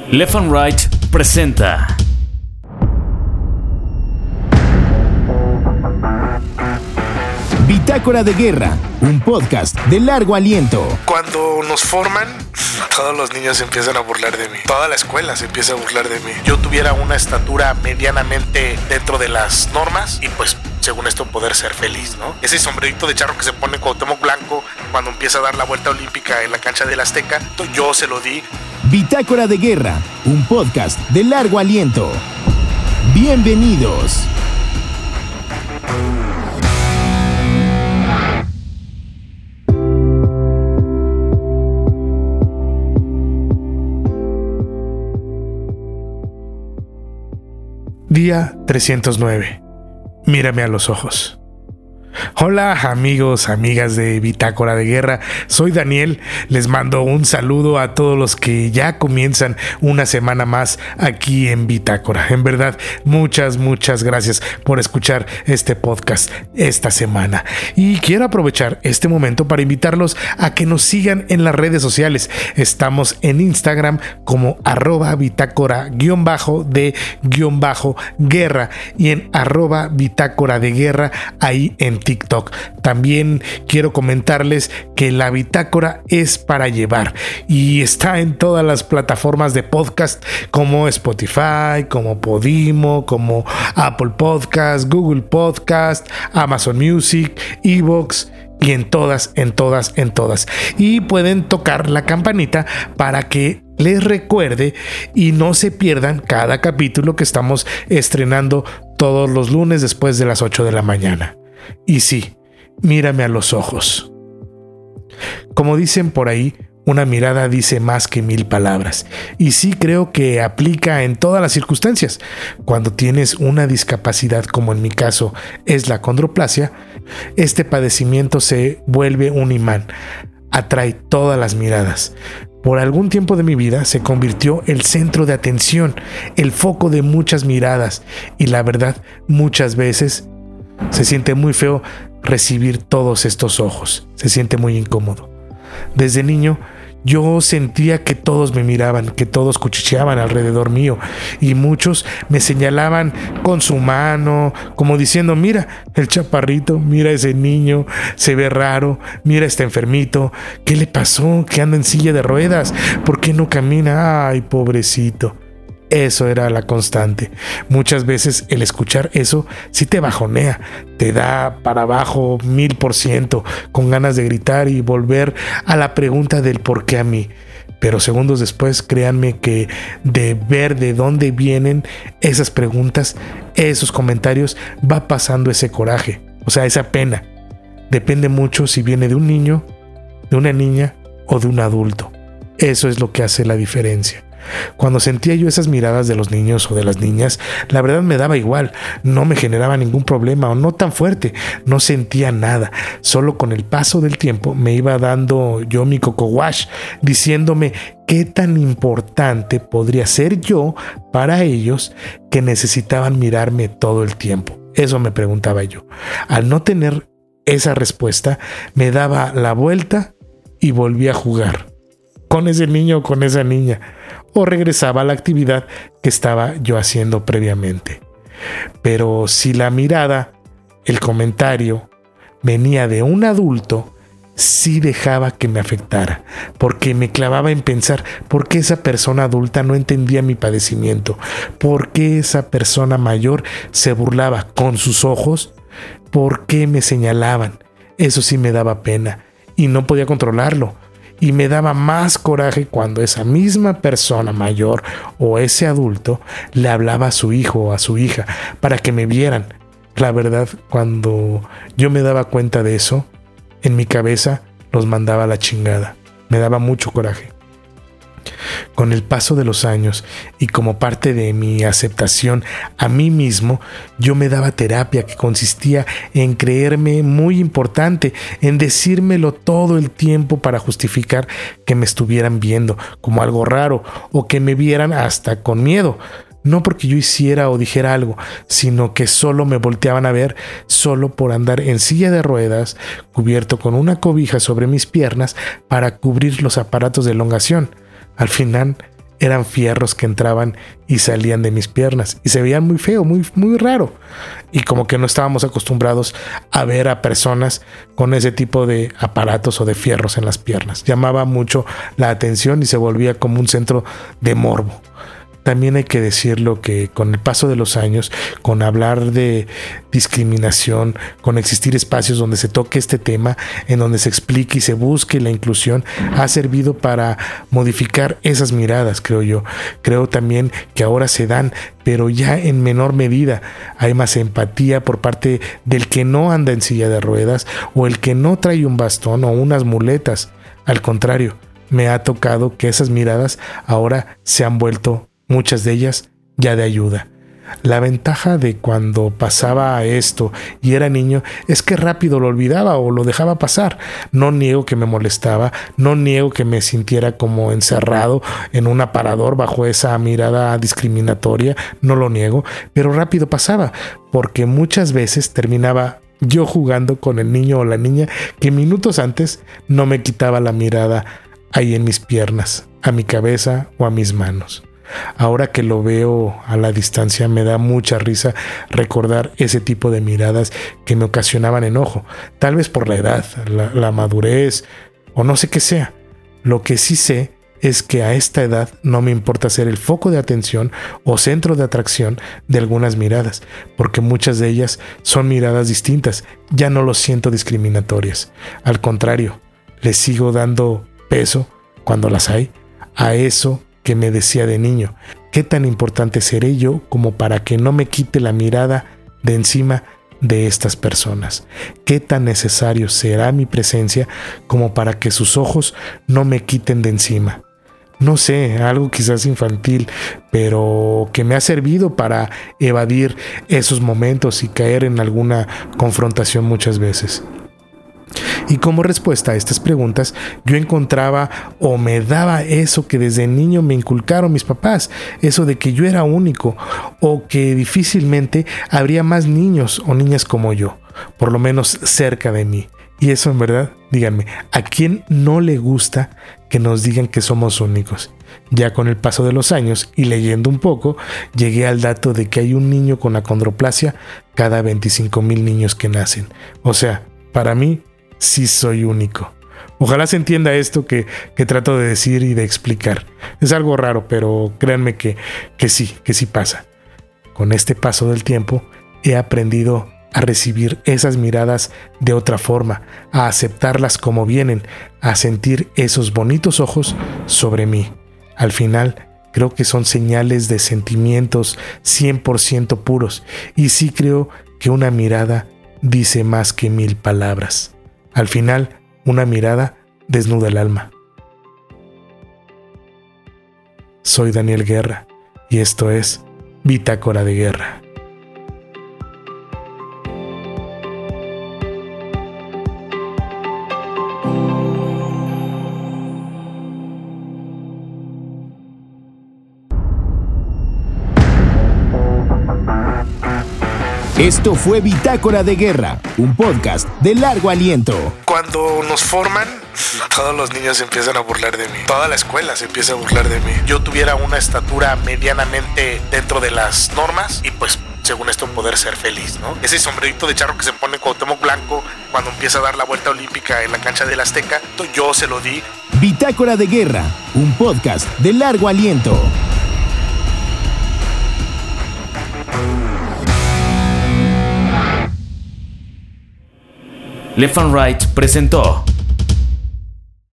Left and Right presenta Bitácora de Guerra, un podcast de largo aliento. Cuando nos forman, todos los niños se empiezan a burlar de mí. Toda la escuela se empieza a burlar de mí. Yo tuviera una estatura medianamente dentro de las normas y pues según esto poder ser feliz, ¿no? Ese sombrerito de charro que se pone Cuauhtémoc Blanco cuando empieza a dar la vuelta olímpica en la cancha del Azteca, yo se lo di. Bitácora de Guerra, un podcast de largo aliento. Bienvenidos. Día 309. Mírame a los ojos. Hola amigos, amigas de Bitácora de Guerra, soy Daniel, les mando un saludo a todos los que ya comienzan una semana más aquí en Bitácora. En verdad, muchas gracias por escuchar este podcast esta semana. Y quiero aprovechar este momento para invitarlos a que nos sigan en las redes sociales. Estamos en Instagram como @bitácora_de_guerra y en @bitácora de guerra ahí en TikTok. También quiero comentarles que la bitácora es para llevar y está en todas las plataformas de podcast como Spotify, como Podimo, como Apple Podcast, Google Podcast, Amazon Music, iVoox y en todas. Y pueden tocar la campanita para que les recuerde y no se pierdan cada capítulo que estamos estrenando todos los lunes después de las 8 de la mañana. Y sí, mírame a los ojos. Como dicen por ahí, una mirada dice más que 1000 palabras. Y sí creo que aplica en todas las circunstancias. Cuando tienes una discapacidad, como en mi caso es la acondroplasia, este padecimiento se vuelve un imán. Atrae todas las miradas. Por algún tiempo de mi vida se convirtió el centro de atención, el foco de muchas miradas. Y la verdad, muchas veces se siente muy feo recibir todos estos ojos. Se siente muy incómodo. Desde niño yo sentía que todos me miraban, que todos cuchicheaban alrededor mío y muchos me señalaban con su mano, como diciendo: mira el chaparrito, mira ese niño, se ve raro, mira este enfermito, ¿qué le pasó? Que anda en silla de ruedas, ¿por qué no camina? Ay, pobrecito. Eso era la constante. Muchas veces el escuchar eso sí te bajonea, te da para abajo 1000%, con ganas de gritar y volver a la pregunta del por qué a mí. Pero segundos después, créanme que de ver de dónde vienen esas preguntas, esos comentarios, va pasando ese coraje, o sea, esa pena. Depende mucho si viene de un niño, de una niña o de un adulto. Eso es lo que hace la diferencia. Cuando sentía yo esas miradas de los niños o de las niñas, la verdad me daba igual, no me generaba ningún problema o no tan fuerte, no sentía nada. Solo con el paso del tiempo me iba dando yo mi coco wash, diciéndome qué tan importante podría ser yo para ellos que necesitaban mirarme todo el tiempo. Eso me preguntaba yo. Al no tener esa respuesta, me daba la vuelta y volvía a jugar con ese niño o con esa niña, o regresaba a la actividad que estaba yo haciendo previamente. Pero si la mirada, el comentario, venía de un adulto, sí dejaba que me afectara, porque me clavaba en pensar por qué esa persona adulta no entendía mi padecimiento, por qué esa persona mayor se burlaba con sus ojos, por qué me señalaban. Eso sí me daba pena y no podía controlarlo. Y me daba más coraje cuando esa misma persona mayor o ese adulto le hablaba a su hijo o a su hija para que me vieran. La verdad, cuando yo me daba cuenta de eso, en mi cabeza los mandaba a la chingada. Me daba mucho coraje. Con el paso de los años y como parte de mi aceptación a mí mismo, yo me daba terapia que consistía en creerme muy importante, en decírmelo todo el tiempo para justificar que me estuvieran viendo como algo raro o que me vieran hasta con miedo. No porque yo hiciera o dijera algo, sino que solo me volteaban a ver solo por andar en silla de ruedas, cubierto con una cobija sobre mis piernas para cubrir los aparatos de elongación. Al final, eran fierros que entraban y salían de mis piernas y se veían muy feo, muy, muy raro. Y como que no estábamos acostumbrados a ver a personas con ese tipo de aparatos o de fierros en las piernas. Llamaba mucho la atención y se volvía como un centro de morbo. También hay que decirlo que con el paso de los años, con hablar de discriminación, con existir espacios donde se toque este tema, en donde se explique y se busque la inclusión, ha servido para modificar esas miradas, creo yo. Creo también que ahora se dan, pero ya en menor medida. Hay más empatía por parte del que no anda en silla de ruedas o el que no trae un bastón o unas muletas. Al contrario, me ha tocado que esas miradas ahora se han vuelto, muchas de ellas, ya de ayuda. La ventaja de cuando pasaba esto y era niño es que rápido lo olvidaba o lo dejaba pasar. No niego que me molestaba, no niego que me sintiera como encerrado en un aparador bajo esa mirada discriminatoria, no lo niego, pero rápido pasaba, porque muchas veces terminaba yo jugando con el niño o la niña que minutos antes no me quitaba la mirada ahí en mis piernas, a mi cabeza o a mis manos. Ahora que lo veo a la distancia me da mucha risa recordar ese tipo de miradas que me ocasionaban enojo, tal vez por la edad, la madurez o no sé qué sea. Lo que sí sé es que a esta edad no me importa ser el foco de atención o centro de atracción de algunas miradas, porque muchas de ellas son miradas distintas, ya no lo siento discriminatorias. Al contrario, les sigo dando peso, cuando las hay, a eso que me decía de niño. ¿Qué tan importante seré yo como para que no me quite la mirada de encima de estas personas? ¿Qué tan necesario será mi presencia como para que sus ojos no me quiten de encima? No sé, algo quizás infantil, pero que me ha servido para evadir esos momentos y caer en alguna confrontación muchas veces. Y como respuesta a estas preguntas, yo encontraba o me daba eso que desde niño me inculcaron mis papás, eso de que yo era único o que difícilmente habría más niños o niñas como yo, por lo menos cerca de mí. Y eso en verdad, díganme, ¿a quién no le gusta que nos digan que somos únicos? Ya con el paso de los años y leyendo un poco, llegué al dato de que hay un niño con acondroplasia cada 25,000 niños que nacen. O sea, para mí, sí soy único. Ojalá se entienda esto que trato de decir y de explicar. Es algo raro, pero créanme que sí pasa. Con este paso del tiempo he aprendido a recibir esas miradas de otra forma, a aceptarlas como vienen, a sentir esos bonitos ojos sobre mí. Al final, creo que son señales de sentimientos 100% puros, y sí creo que una mirada dice más que 1000 palabras. Al final, una mirada desnuda el alma. Soy Daniel Guerra y esto es Bitácora de Guerra. Esto fue Bitácora de Guerra, un podcast de largo aliento. Cuando nos forman, todos los niños se empiezan a burlar de mí. Toda la escuela se empieza a burlar de mí. Yo tuviera una estatura medianamente dentro de las normas y pues según esto poder ser feliz, ¿no? Ese sombrerito de charro que se pone Cuauhtémoc Blanco cuando empieza a dar la vuelta olímpica en la cancha del Azteca, yo se lo di. Bitácora de Guerra, un podcast de largo aliento. Left and Right presentó